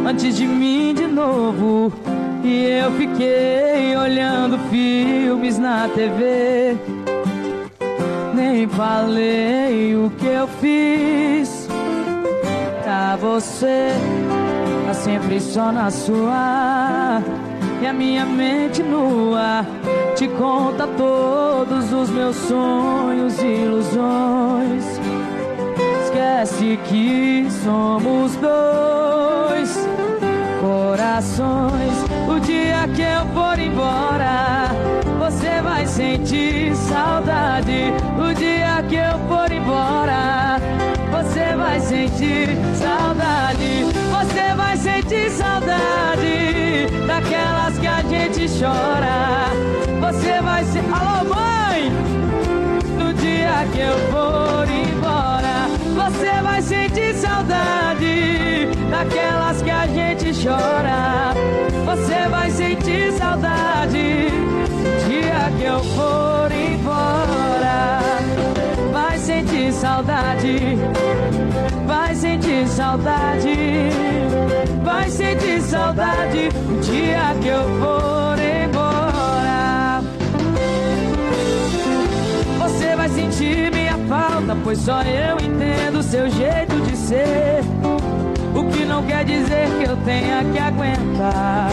antes de mim de novo. E eu fiquei olhando filmes na TV. Nem falei o que eu fiz. Tá você, tá sempre só na sua. E a minha mente nua te conta todos os meus sonhos e ilusões. Esquece que somos dois corações. O dia que eu for embora, você vai sentir saudade. O dia que eu for embora, você vai sentir saudade. Você vai sentir saudade daquelas que a gente chora. Você vai ser... Alô, mãe! No dia que eu for embora, você vai sentir saudade daquelas que a gente chora. Você vai sentir saudade no dia que eu for embora. Vai sentir saudade. Vai sentir saudade. Vai sentir saudade no dia que eu for embora. Você vai sentir minha falta, pois só eu entendo seu jeito de ser. O que não quer dizer que eu tenha que aguentar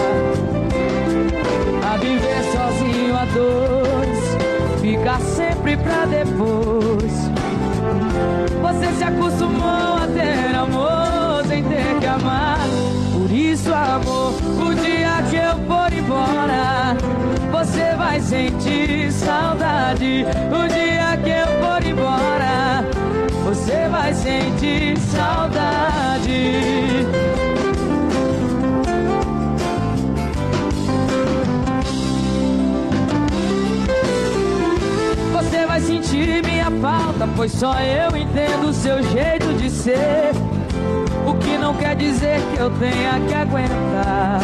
a viver sozinho a dois, ficar sempre pra depois. Você se acostumou a ter amor sem ter que amar. Por isso, amor, o dia que eu for embora, você vai sentir saudade. O dia que eu for embora, você vai sentir saudade. Você vai sentir minha falta, pois só eu entendo o seu jeito de ser. O que não quer dizer que eu tenha que aguentar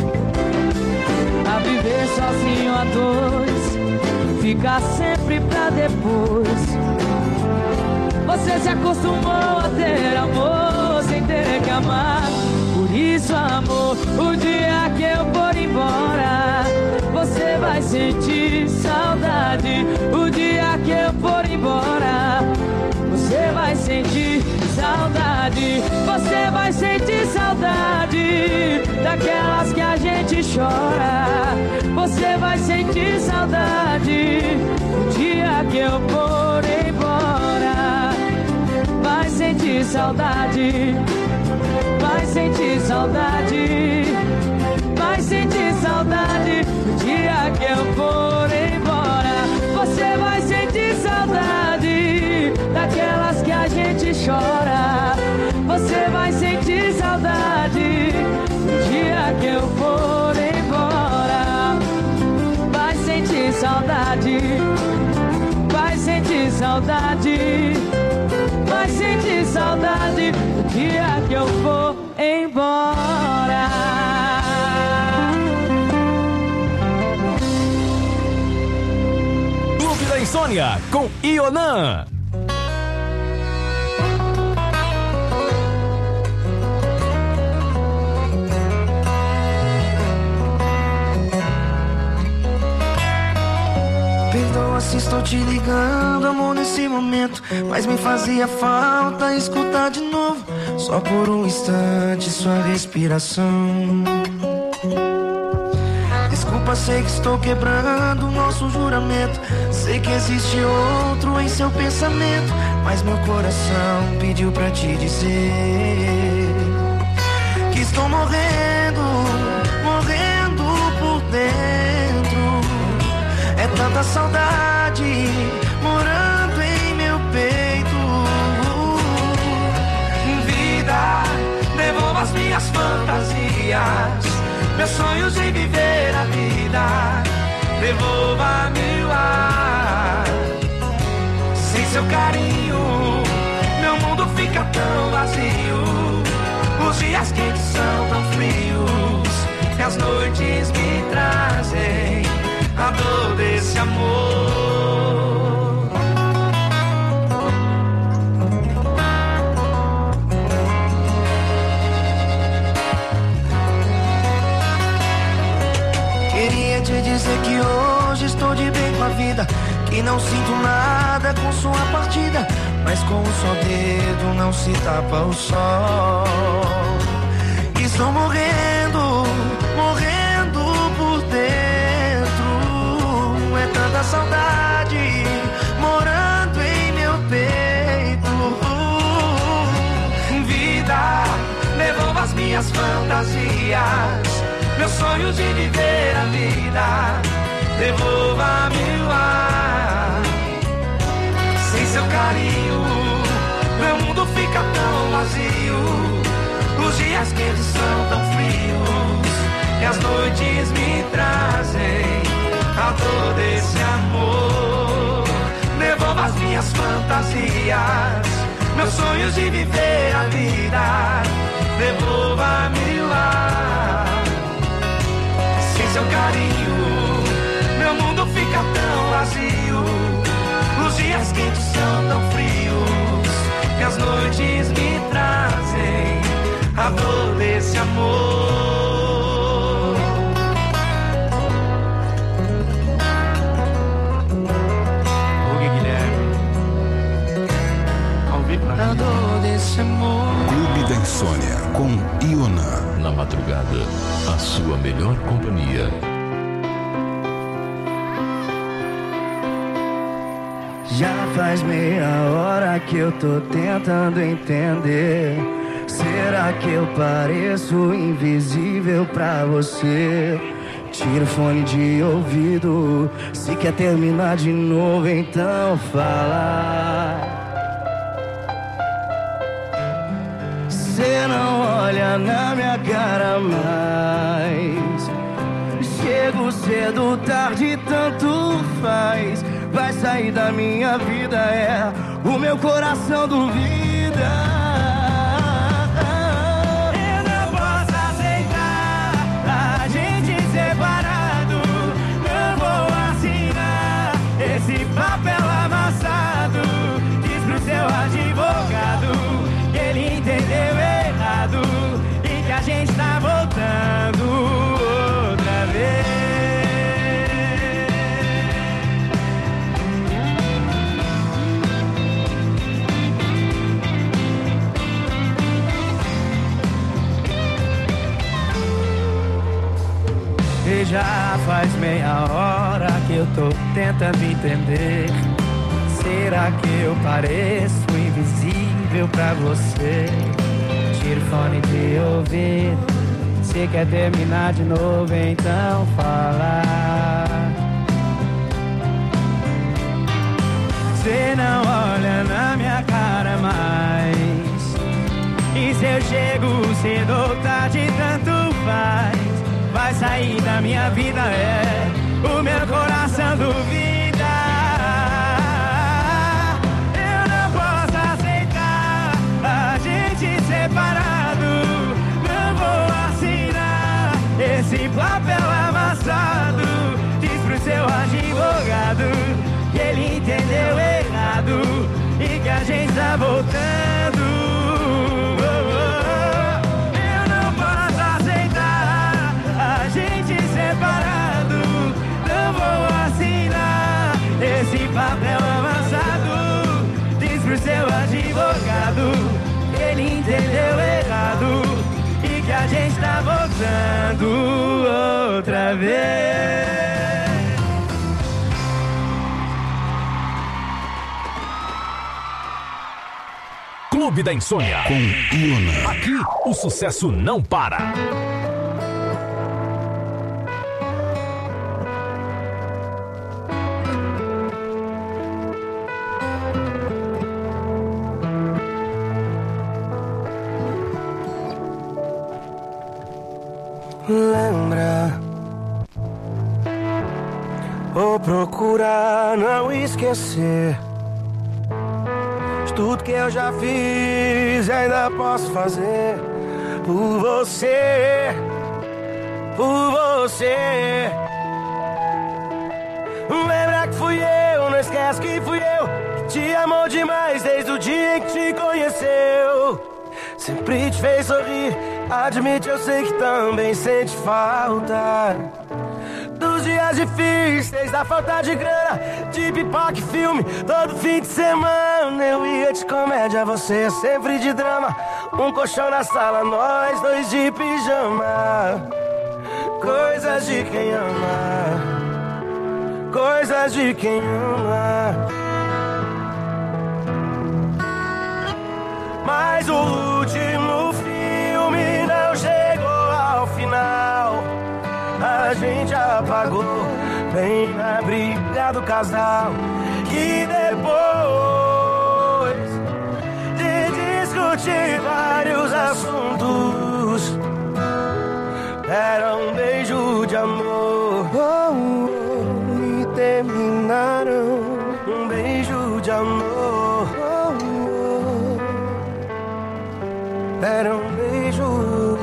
a viver sozinho a dois, ficar sempre pra depois. Você se acostumou a ter amor sem ter que amar. Por isso, amor, o dia que eu for embora, você vai sentir saudade. O dia que eu for embora, você vai sentir saudade. Você vai sentir saudade daquelas que a gente chora. Você vai sentir saudade o dia que eu for embora. Vai sentir saudade. Vai sentir saudade. Vai sentir saudade no dia que eu for embora. Você vai sentir saudade daquelas que a gente chora. Você vai sentir saudade no dia que eu for embora. Vai sentir saudade. Vai sentir saudade. Vai sentir saudade no dia que eu for embora. Clube da Insônia com Ionan. Perdoa se estou te ligando, amor, nesse momento, mas me fazia falta escutar de novo, só por um instante, sua respiração. Desculpa, sei que estou quebrando o nosso juramento. Sei que existe outro em seu pensamento, mas meu coração pediu pra te dizer que estou morrendo, morrendo por dentro. É tanta saudade morando em meu peito. Vida, devolva as minhas fantasias, meus sonhos em viver a vida. Devolva-me o ar. Sem seu carinho, meu mundo fica tão vazio. Os dias quentes são tão frios, e as noites me trazem a dor desse amor. dizer que hoje estou de bem com a vida, que não sinto nada com sua partida, mas com um só dedo não se tapa o sol. Estou morrendo, morrendo por dentro. É tanta saudade morando em meu peito. Vida, devolva as minhas fantasias, meus sonhos de viver a vida. Devolva-me o ar. Sem seu carinho, meu mundo fica tão vazio. Os dias quentes são tão frios e as noites me trazem a dor desse amor. Devolva as minhas fantasias, meus sonhos de viver a vida. Devolva-me o ar. Sem seu carinho, meu mundo fica tão vazio. Os dias quentes são tão frios e as noites me trazem a dor desse amor. Hugo Guilherme, ao vivo na A dor desse amor. Clube da Insônia com Ionan. Na madrugada, a sua melhor companhia. Já faz meia hora que eu tô tentando entender. Será que eu pareço invisível pra você? Tira o fone de ouvido. Se quer terminar de novo, então fala. Cê não olha na minha cara mais. Chego cedo, tarde, tanto faz. Vai sair da minha vida, é. O meu coração duvida. Esse papel amassado, diz pro seu advogado que ele entendeu errado e que a gente tá voltando outra vez. E já faz meia hora que eu tô tentando entender. Será que eu pareço invisível pra você? Tira o fone de ouvir. Se quer terminar de novo, então fala. Cê não olha na minha cara mais. E se eu chego cedo ou tarde, tanto faz. Vai sair da minha vida, é. O meu coração duvida. Eu não posso aceitar a gente separado. Não vou assinar esse papel amassado. Diz pro seu advogado que ele entendeu errado e que a gente tá voltando. Eu não posso aceitar a gente separado. Não vou assinar esse papel amassado. Diz pro seu advogado que ele entendeu errado e que a gente tá voltando outra vez. Clube da Insônia com Ionan. Aqui o sucesso não para. Lembra, vou procurar não esquecer de tudo que eu já fiz e ainda posso fazer por você, por você. Lembra que fui eu, não esquece que fui eu que te amou demais desde o dia em que te conheceu. Sempre te fez sorrir, admite, eu sei que também sente falta dos Dos dias difíceis, da falta de grana, de pipoca e filme, todo fim de semana eu ia de comédia, você sempre de drama. Um colchão na sala, nós dois de pijama. Coisas de quem ama, coisas de quem ama. Mas o último filme não chegou ao final. A gente apagou bem na briga do casal. E depois de discutir vários assuntos, era um beijo de amor, e terminaram um beijo de amor. Era um beijo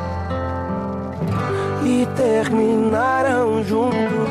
e terminaram juntos.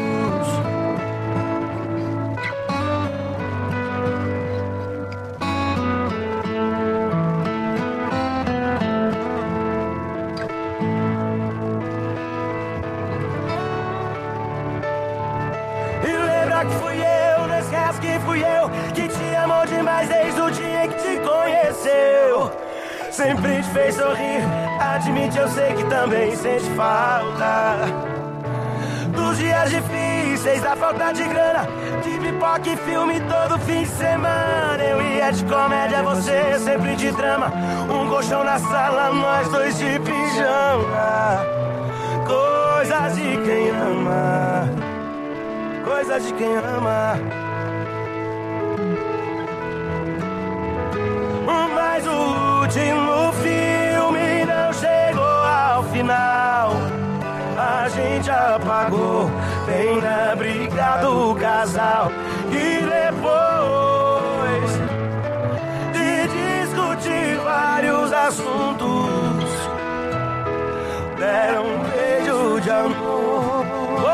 E lembra que fui eu, não esquece que fui eu que te amou demais desde o dia que te conheceu. Sempre te fez sorrir, admite, eu sei que também sente falta. Dos dias difíceis, da falta de grana, de pipoca e filme todo fim de semana. Eu ia de comédia, você sempre de drama. Um colchão na sala, nós dois de pijama. Coisas de quem ama, coisas de quem ama. Mas o último filme não chegou ao final. A gente apagou bem na briga do casal. E depois de discutir vários assuntos, deram um beijo de amor.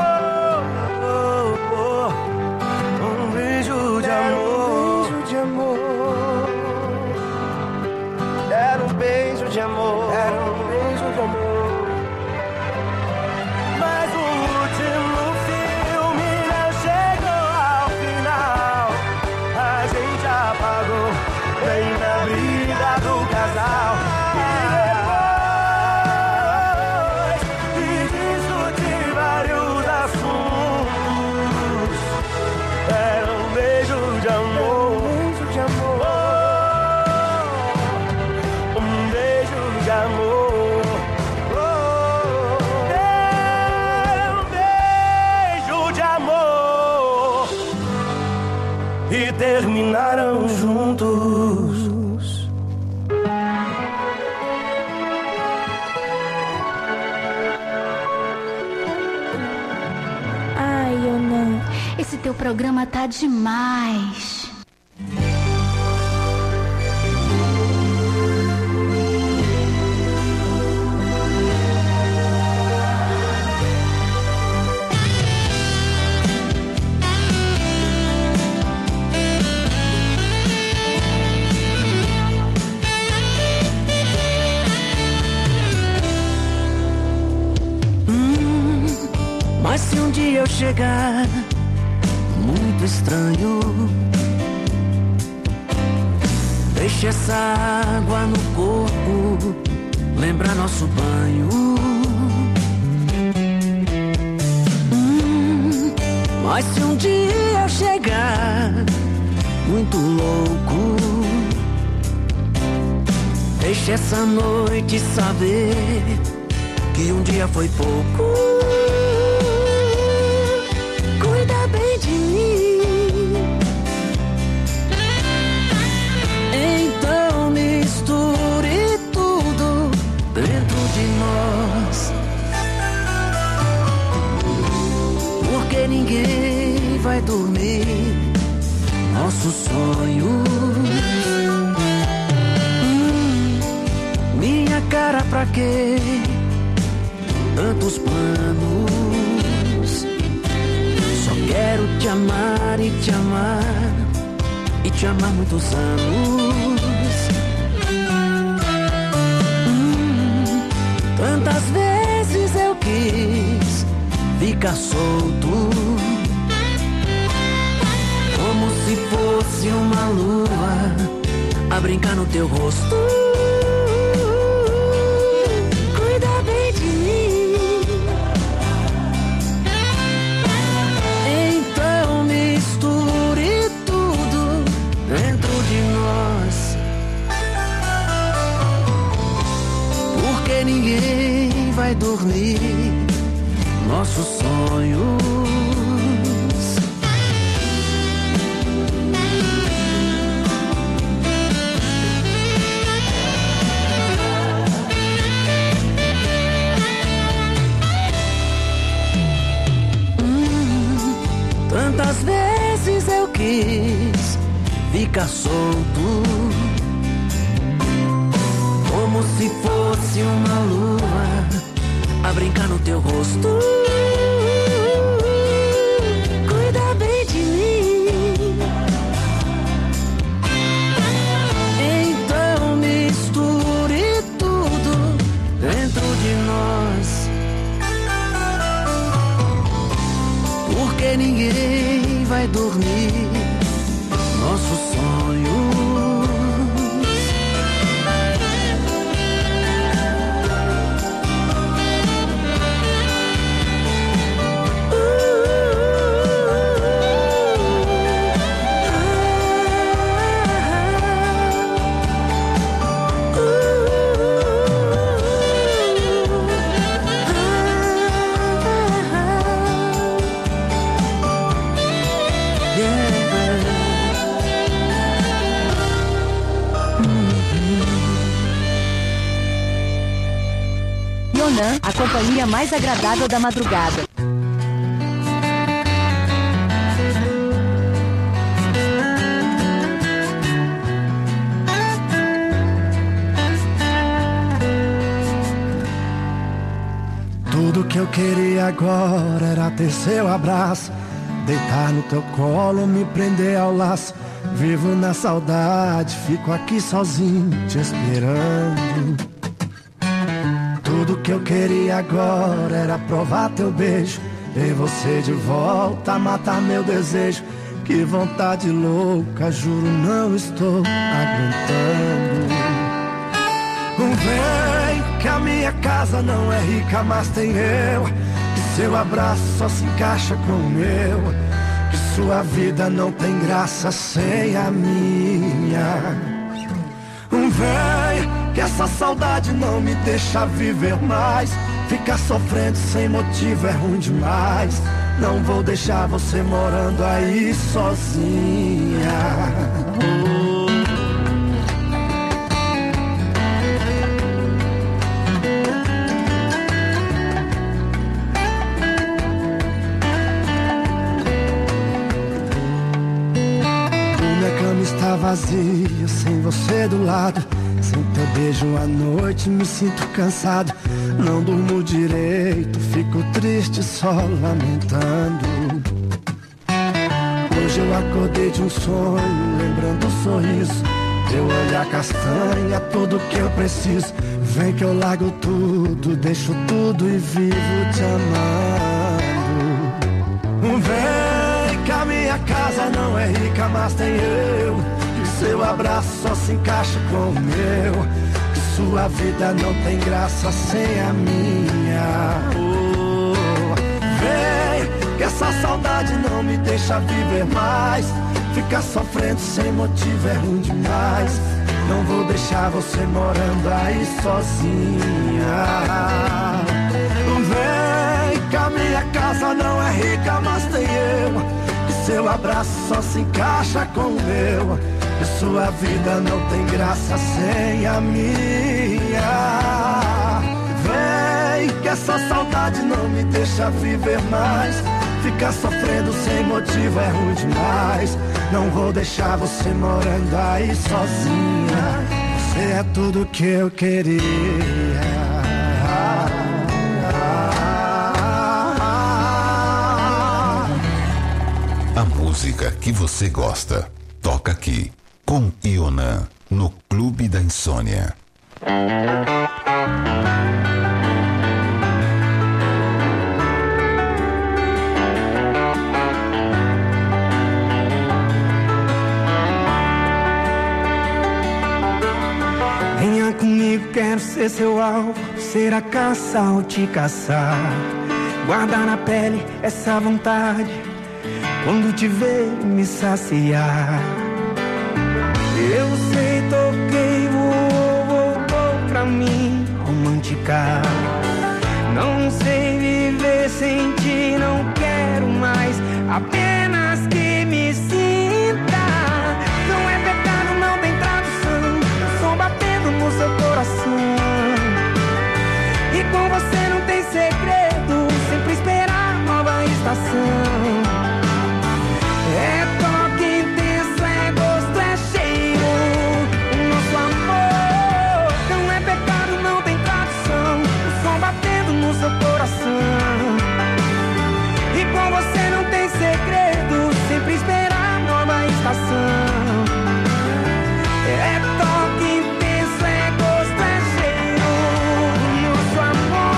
Um beijo de amor. Era um beijo de amor, era um beijo de amor. Mas o último filme não chegou ao final. A gente apagou bem na briga do casal. E depois de discutir vários assuntos, era um beijo de amor. Amor, era um beijo de amor e terminaram juntos. Ai, Ionan, esse teu programa tá demais. Mas se um dia eu chegar muito estranho, deixe essa água no corpo lembrar nosso banho. Mas se um dia eu chegar muito louco, deixe essa noite saber que um dia foi pouco. Cuida bem de mim, então misture tudo dentro de nós, porque ninguém vai dormir nossos sonhos. Minha cara, pra quê? Tantos planos. Só quero te amar e te amar e te amar muitos anos. Tantas vezes eu quis fica solto, como se fosse uma lua a brincar no teu rosto. Cuida bem de mim, então misture tudo dentro de nós, porque ninguém vai dormir nossos sonhos. Tantas vezes eu quis ficar solto, como se fosse uma lua a brincar no teu rosto. Cuida bem de mim, então misture tudo dentro de nós, porque ninguém vai dormir nossos sonhos. A companhia mais agradável da madrugada. Tudo que eu queria agora era ter seu abraço, deitar no teu colo, me prender ao laço. Vivo na saudade, fico aqui sozinho te esperando. Tudo que eu queria agora era provar teu beijo, ter você de volta, matar meu desejo. Que vontade louca, juro não estou aguentando. Vem que a minha casa não é rica, mas tem eu. Que seu abraço só se encaixa com o meu. Que sua vida não tem graça sem a minha. Vem que essa saudade não me deixa viver mais. Ficar sofrendo sem motivo é ruim demais. Não vou deixar você morando aí sozinha. Minha cama está vazia, sem você do lado. Sem teu beijo à noite me sinto cansado. Não durmo direito, fico triste só lamentando. Hoje eu acordei de um sonho, lembrando o sorriso. Teu olhar castanha, tudo que eu preciso. Vem que eu largo tudo, deixo tudo e vivo te amando. Vem que a minha casa não é rica, mas tem eu. Que seu abraço só se encaixa com o meu. Que sua vida não tem graça sem a minha. Vem que essa saudade não me deixa viver mais. Ficar sofrendo sem motivo é ruim demais. Não vou deixar você morando aí sozinha. Vem que a minha casa não é rica, mas tem eu. Que seu abraço só se encaixa com o meu. Que sua vida não tem graça sem a minha. Vem que essa saudade não me deixa viver mais. Ficar sofrendo sem motivo é ruim demais. Não vou deixar você morando aí sozinha. Você é tudo que eu queria. A música que você gosta, toca aqui, com Ionan, no Clube da Insônia. ser seu alvo, ser a caça ou te caçar. Guardar na pele essa vontade, quando te ver me saciar. Eu sei, toquei, voltou pra mim romântica. Não sei viver sem ti, não quero mais, apenas que me sinta. Não é pecado, não tem tradução, o som batendo no seu coração. E com você não tem segredo, sempre esperar nova estação. É toque intenso, é gosto, é cheiro, o nosso amor. Não é pecado, não tem tradução, o som batendo no seu coração. E com você não tem segredo, sempre esperar nova estação. É toque intenso, é gosto, é cheiro, o nosso amor.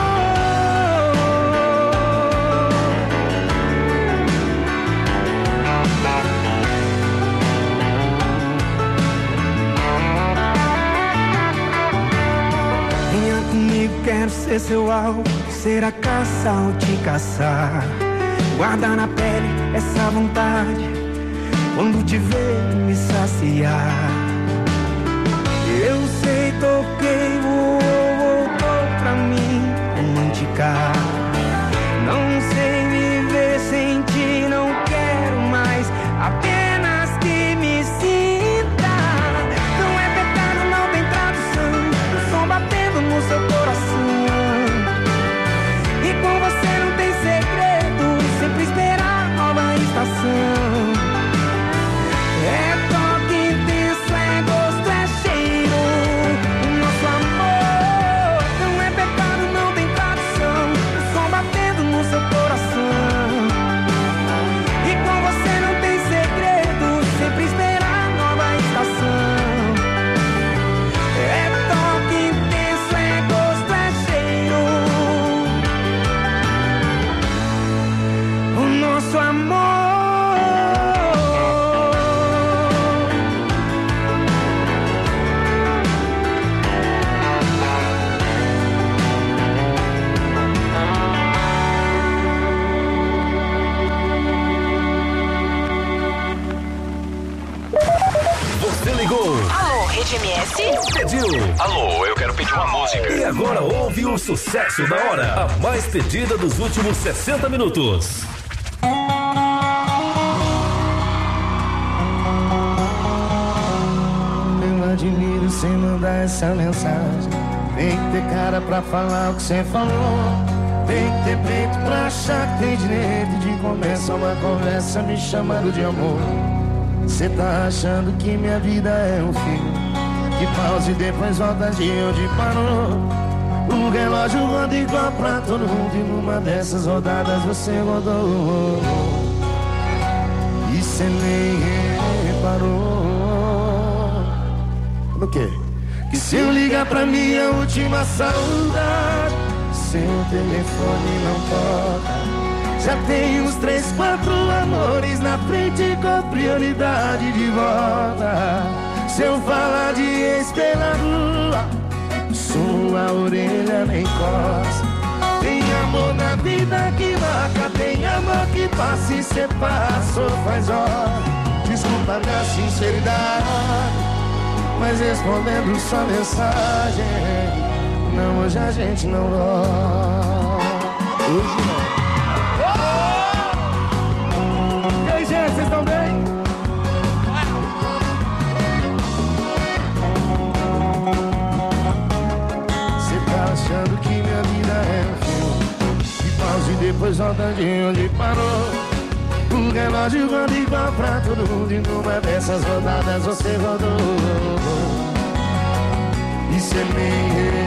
Venha comigo, quero ser seu alvo, ser a caça ou te caçar. Guardar na pele essa vontade, quando te ver me saciar. Eu sei, toquei, voltou pra mim romântica. Não sei viver sem ti, não quero mais, apenas que me sinta. Não é pecado, não tem tradução, o som batendo no seu coração. E com você não tem segredo, sempre esperar nova estação. É toque intenso, é gosto, é cheiro, o nosso amor. Não é pecado, não tem tradução, o som batendo no seu coração. E com você não tem segredo, sempre esperar nova estação. É toque intenso, é gosto, é cheiro, o nosso amor. Você ligou, Alô, Rede MS? pediu Alô, eu quero pedir uma música. e agora ouve o sucesso da hora. A mais pedida dos últimos 60 minutos. Eu admiro sem mandar essa mensagem. Tem que ter cara pra falar o que você falou. Tem que ter peito pra achar que tem direito de começar uma conversa me chamando de amor. Cê tá achando que minha vida é um filme que pausa e depois volta de onde parou. O relógio roda igual pra todo mundo, e numa dessas rodadas você rodou. E cê nem reparou no quê? Que se eu ligar pra minha última saudade, seu telefone não toca. Já tem uns 3, 4 amores na frente com prioridade de volta. Se eu falar de ex-pela rua, sua orelha nem coça. Tem amor na vida que marca, tem amor que passa e cê passou faz hora. Desculpa minha sinceridade, mas respondendo sua mensagem, não, hoje a gente não volta. Hoje não. E aí, gente, vocês estão bem? Você tá achando que minha vida é um filme que pausa e depois volta de onde parou. O relógio roda igual pra todo mundo, e numa dessas rodadas você rodou. E cê nem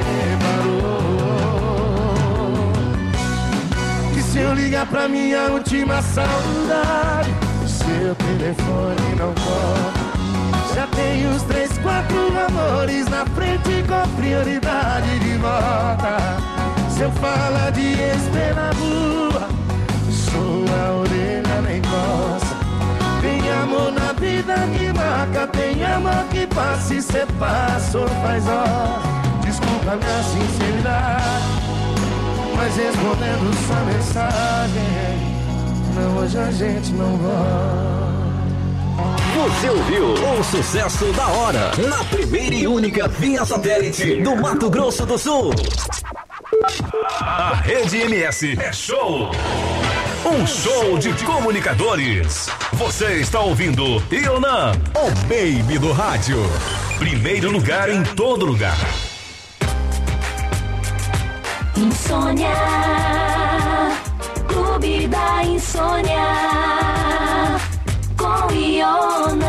reparou que se eu ligar pra minha última saudade, o seu telefone não toca. Já tem uns 3, 4 amores na frente com prioridade de volta. Se eu falar de ex-pela rua, sua orelha nem coça. Tem amor na vida que marca, tem amor que passa e cê passou faz hora. Desculpa pela minha sinceridade, mas respondendo sua mensagem, não, hoje a gente não vai. Você ouviu o sucesso da hora na primeira e única via satélite do Mato Grosso do Sul. A Rede MS é show. Um show de comunicadores. Você está ouvindo Ionan, o baby do rádio. Primeiro lugar em todo lugar. Insônia, Clube da Insônia, com Ionan.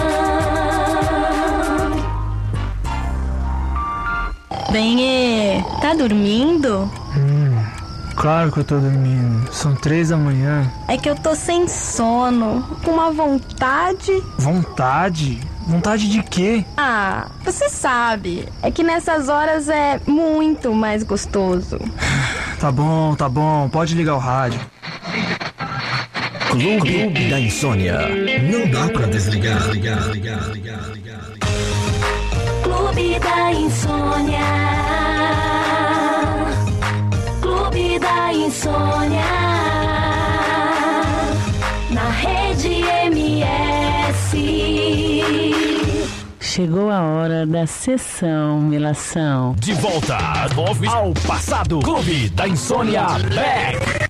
Benê, tá dormindo? Claro que eu tô dormindo. São 3 da manhã. É que eu tô sem sono, com uma vontade. Vontade? Vontade de quê? Ah, você sabe. É que nessas horas é muito mais gostoso. Tá bom. Pode ligar o rádio. Clube da Insônia. Não dá pra desligar. Clube da Insônia. Clube da Insônia. Na Rede MS. Chegou a hora da sessão Melação. De volta ao passado. Clube da Insônia Back.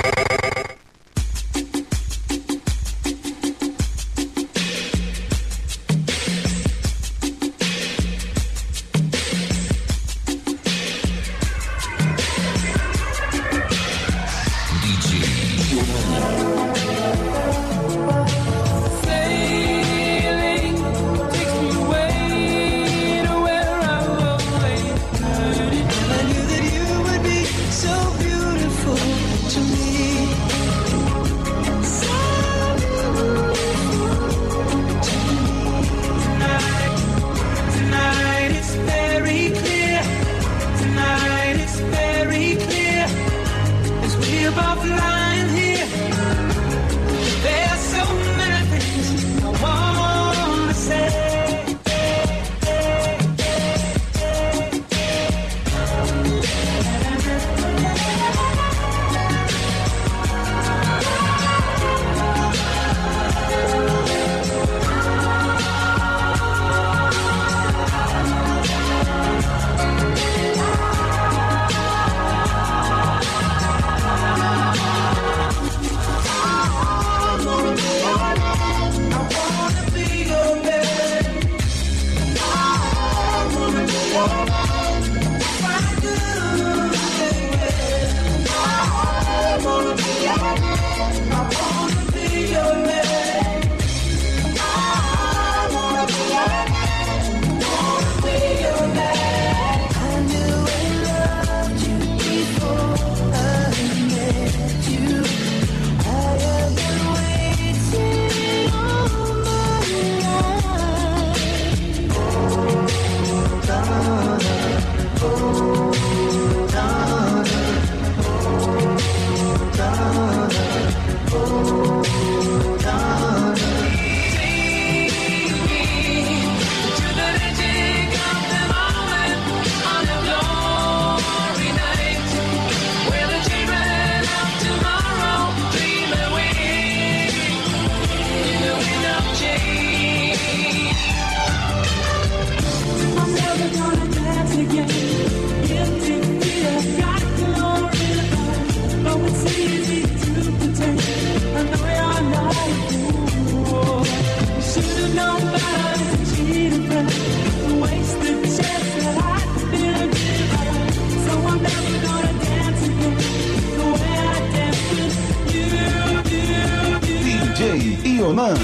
Ionan.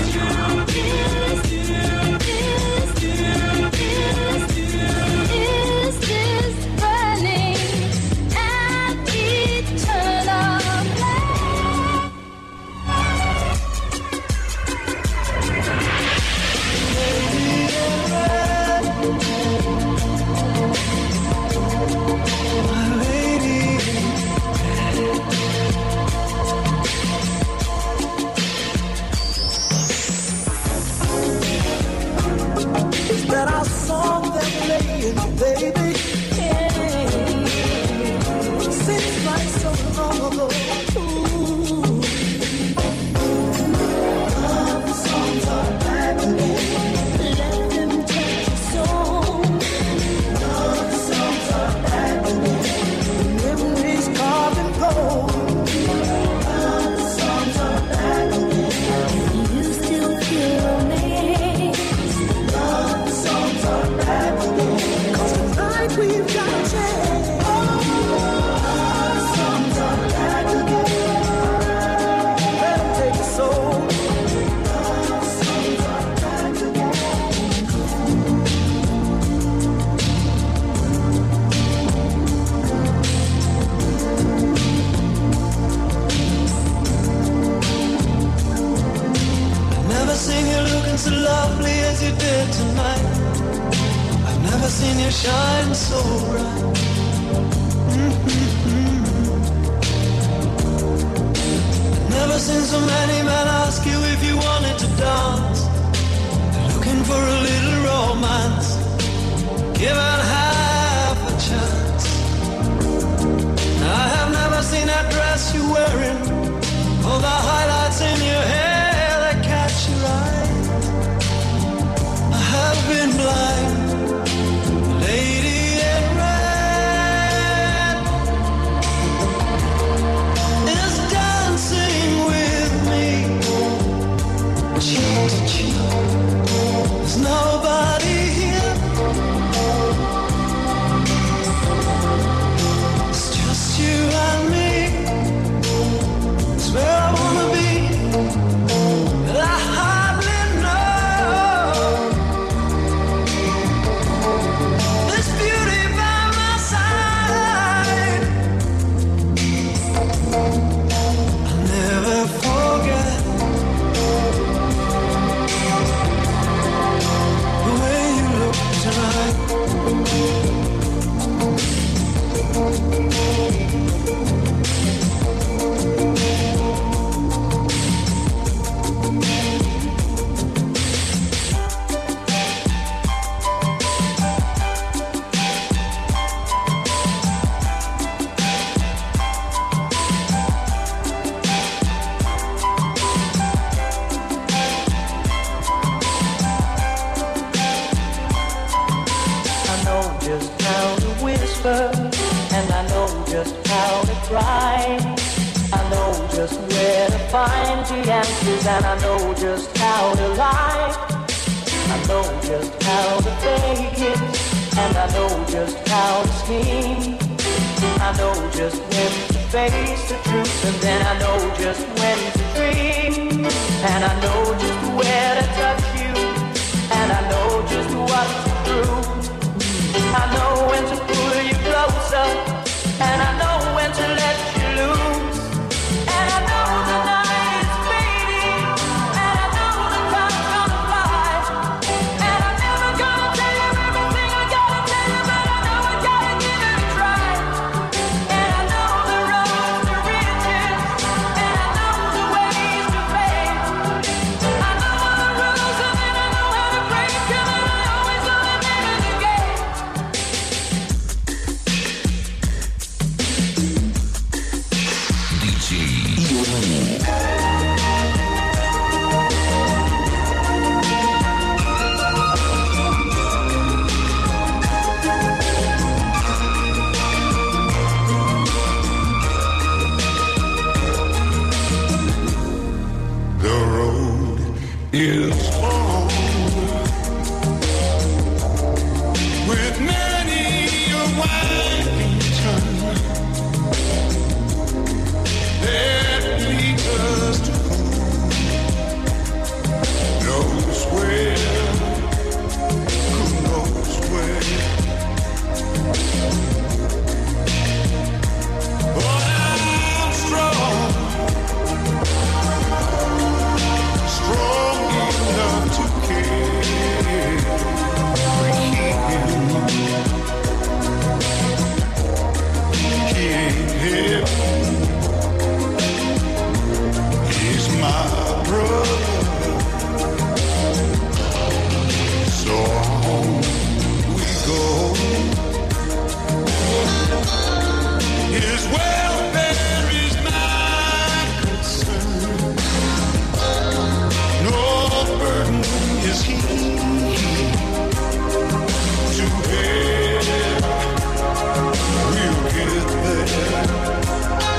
shine so bright. Never seen so many men ask you if you wanted to dance. Looking for a little romance, given half a chance. I have never seen that dress you're wearing, all the highlights in your hair that catch your eye. I have been blind, lady in red is dancing with me, cheek to cheek. There's nobody here, it's just you and me. It's where I wanna be, but I hardly know this beauty by my side. I'll never forget the way you look tonight. I know just how to whisper, and I know just how to cry. I know just where to find the answers, and I know just how to lie. I know just how to fake it, and I know just how to scheme. I know just when to face the truth, and then I know just when to dream. And I know just where to touch you, and I know just what to prove. I know when to pull you closer, and I know when to let you loose. And I know the night is fading, and I know the time's gonna fly. And I'm never gonna tell you everything I gotta tell you, but I know I gotta give it a try. And I know the road to riches, and I know the ways to fame. I know all the rules, and then I know how to break them, and I always know the name of the game. DJ Ioane. The road is long with many a winding turn that leads us to who knows where, who knows where. But I'm strong enough to carry him. He ain't here. He's my brother. So on we go. His welfare is my concern. No burden is he to bear. We'll get there.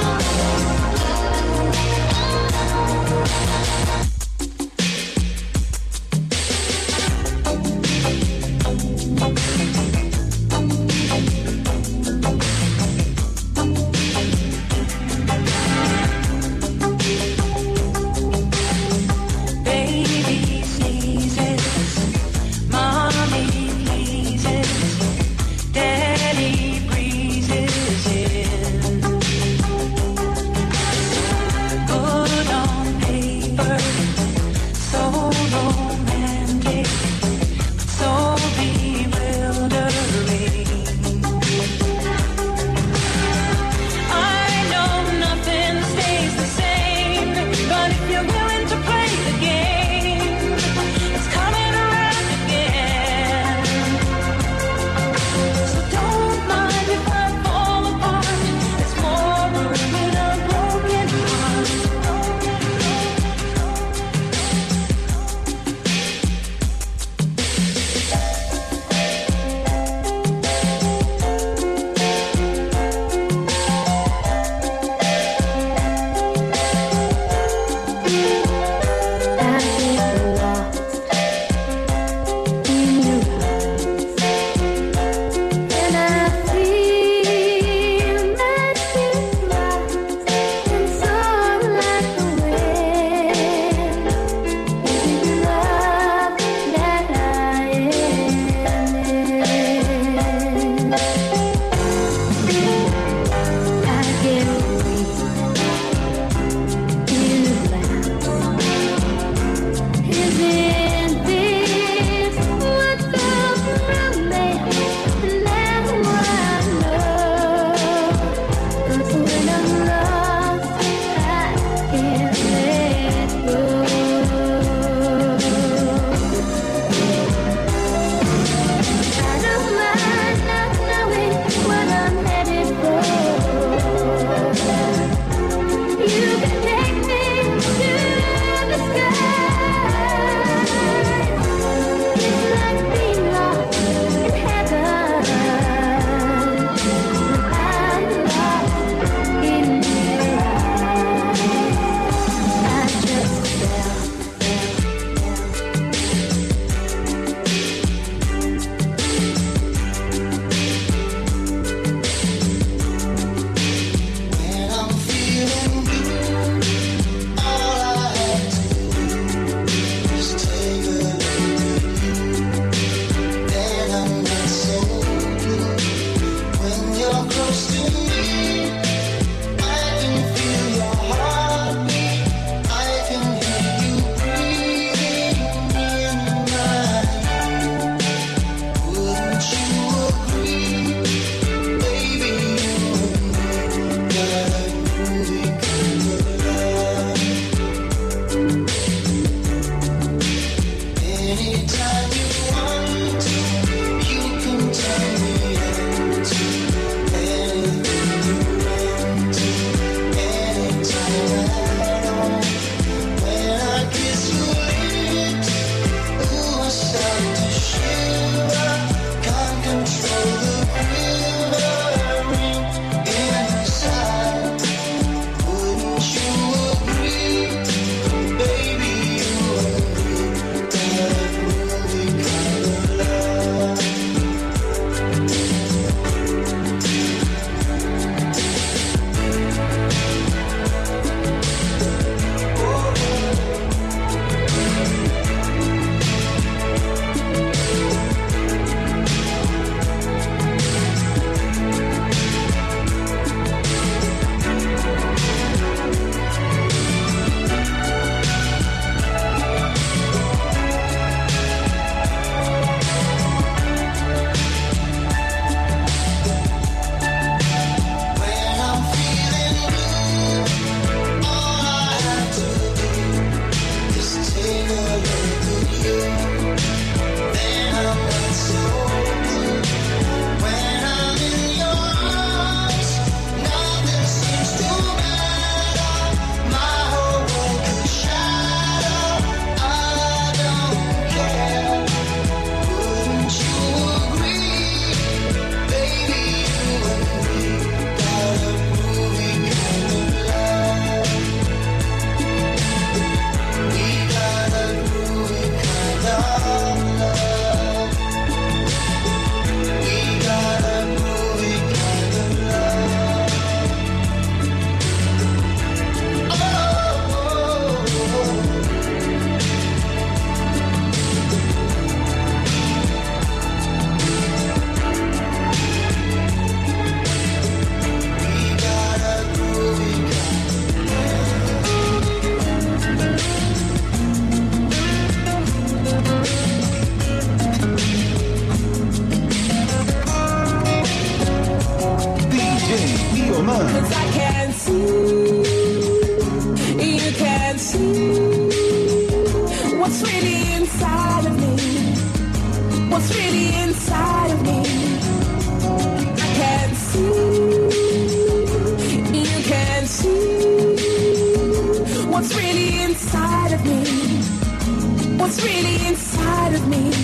Ionan. Cause I can see, you can see what's really inside of me. What's really inside of me. I can see, you can see what's really inside of me. What's really inside of me.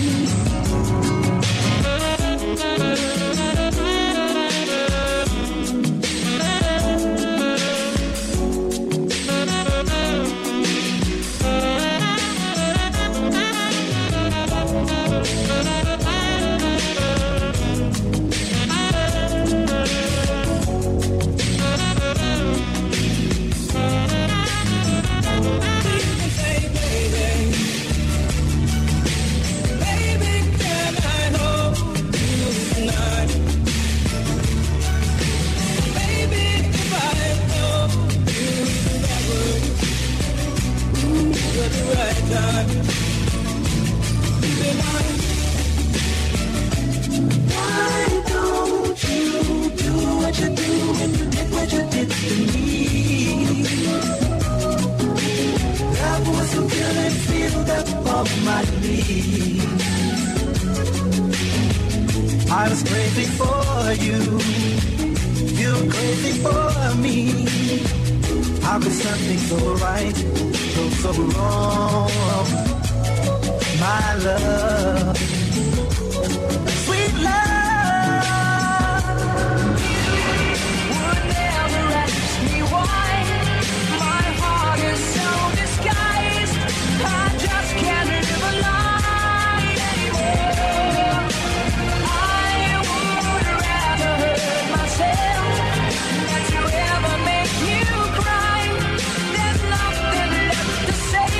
I was crazy for you, you're crazy for me. How could something go right, go so wrong? My love, sweet love, you would never ask me why. My heart is so disguised, I just can't live a lie anymore. I would rather hurt myself than to ever make you cry. There's nothing left to say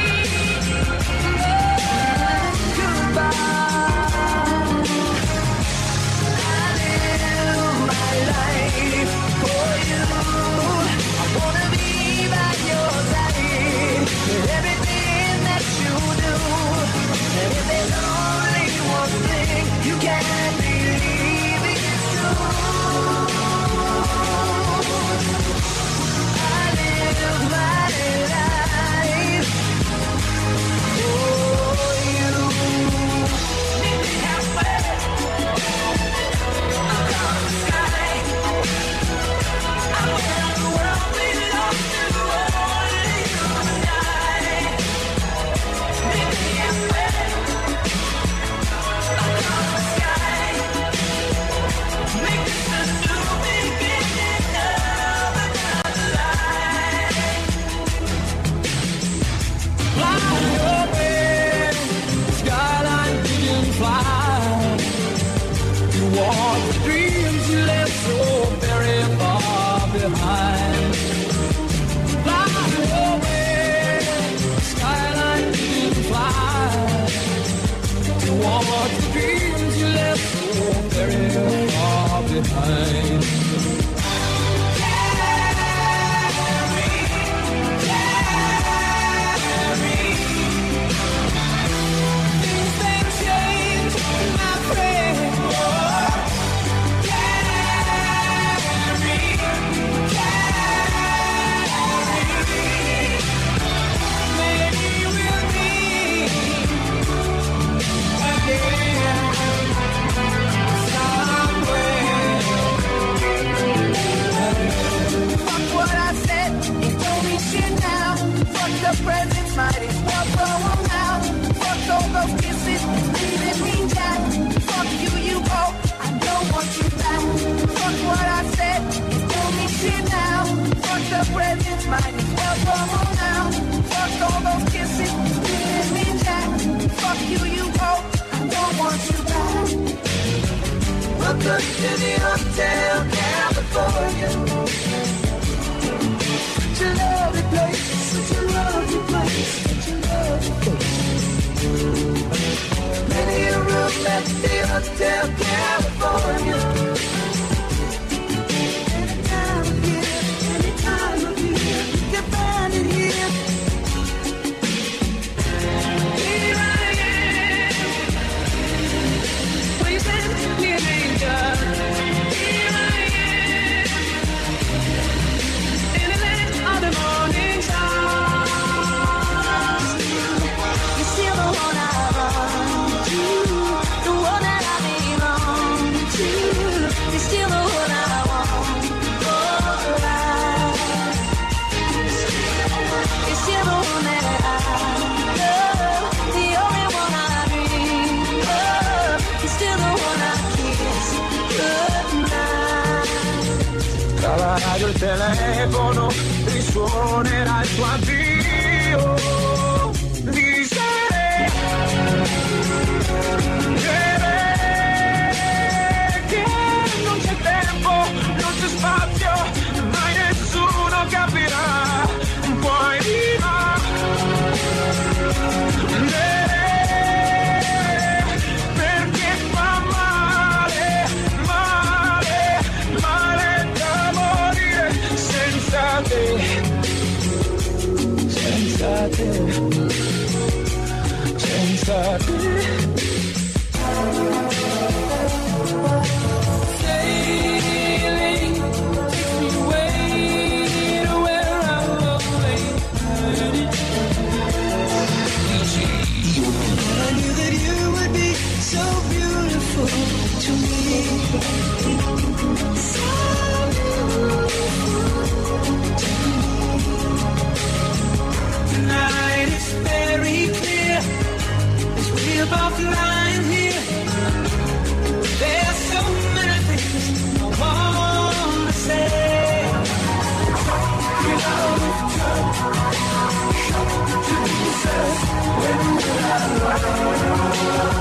but goodbye. I live my life for you. I wanna be by your side with everything that you do. And if there's only one thing you can't believe, it's true. I live my life for you. Meet me halfway across the sky. I want the world belongs to only you and I. Meet me halfway across the sky. Make this a new beginning of another life. Fly away, skyline vision fly. Towards the dreams you left so very far behind. Fly away, skyline vision fly. Towards the dreams you left so very far behind. Things may change, my friend. Maybe we'll meet again somewhere. Fuck what I said, it don't mean shit now. Fuck the present, might as well throw 'em out. Fuck all those kisses, leaving me jack. Fuck you, you go, I don't want you back. Fuck what I said, it don't mean shit now. Fuck the present, might as well throw 'em out. Fuck all those kisses, leaving me jack. Fuck you, you go, I don't want you back. Welcome to the Hotel California. Such a lovely place, such a lovely place, such a lovely place. Plenty of room at the Hotel California. Any time of year, you can find it here. Here I am, waiting in danger. Here I am, radio, il telefono, risuonerà il tuo addio. Dice che non c'è tempo, non c'è spazio, mai nessuno capirà. Puoi perché fa male, male, male da morire senza te, senza te, senza te. So beautiful to me, so beautiful to me. Tonight it's very clear, as we're both lying here. There's so many things I wanna say. Without a to pieces when we're alone.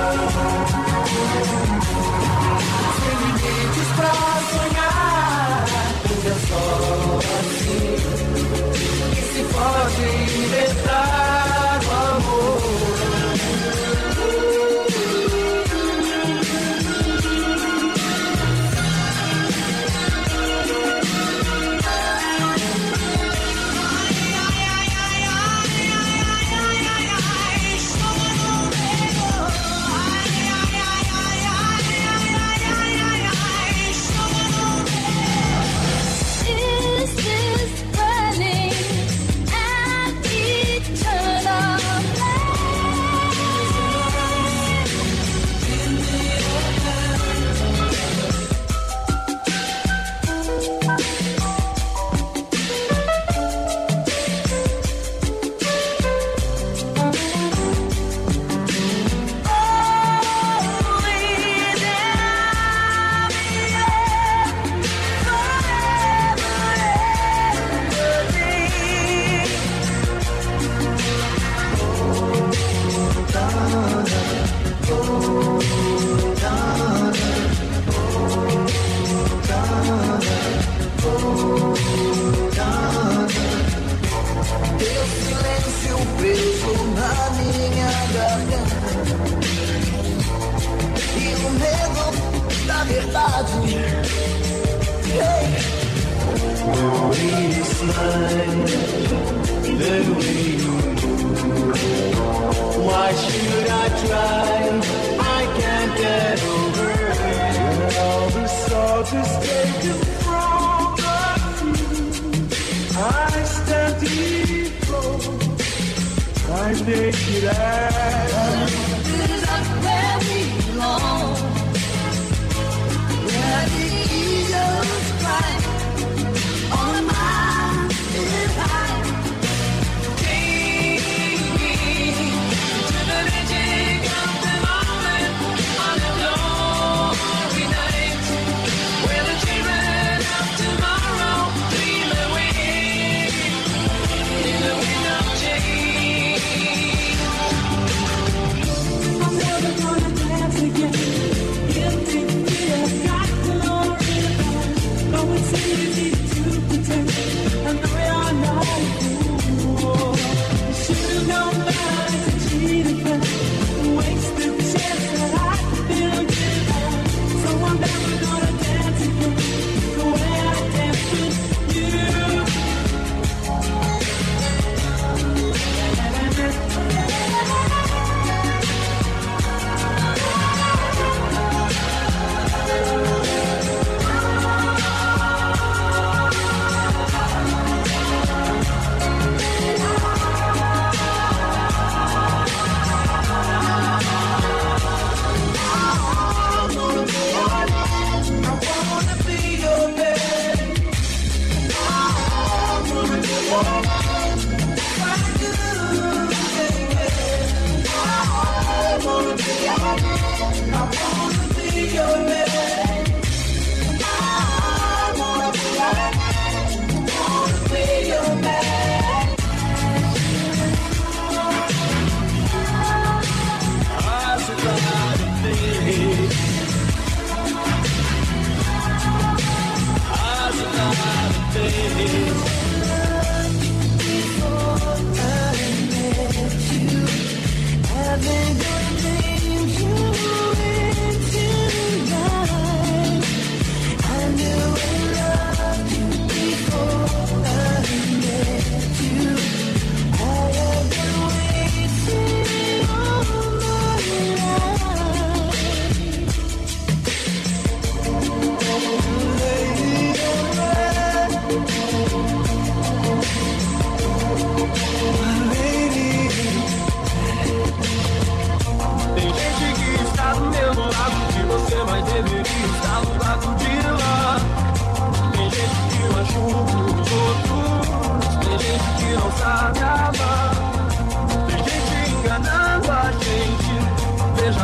Felices pra sonhar, tudo é só assim que se pode inventar o amor. Why should I try? I can't get over it. All the salt is taken from the sea. I stand deep close. I make it out. It is up where we belong. Where the eagles fly. On my high.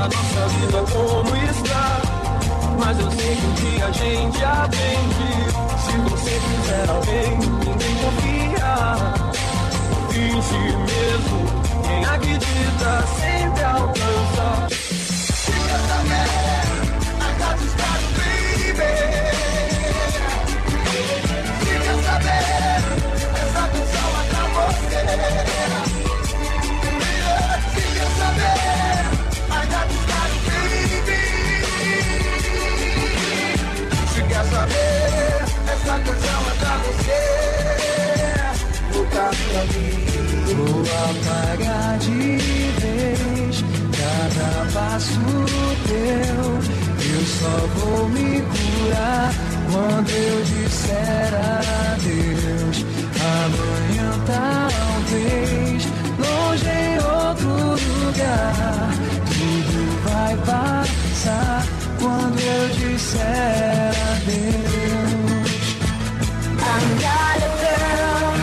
a nossa vida como está. Mas eu sei que um dia a gente aprende. Se você quiser alguém, ninguém confia em si mesmo. Quem acredita sempre alcança. Fica sabendo, I got to start, baby. Fica sabendo, essa canção é pra você. Fica sabendo, I got to start, baby. Se quer saber, essa canção é pra você. Lutar pra mim. Vou apagar de vez cada passo teu. Eu só vou me curar quando eu disser adeus. Amanhã talvez, longe em outro lugar, tudo vai passar quando eu disser adeus. I'm not a girl.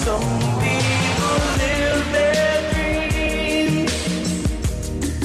someone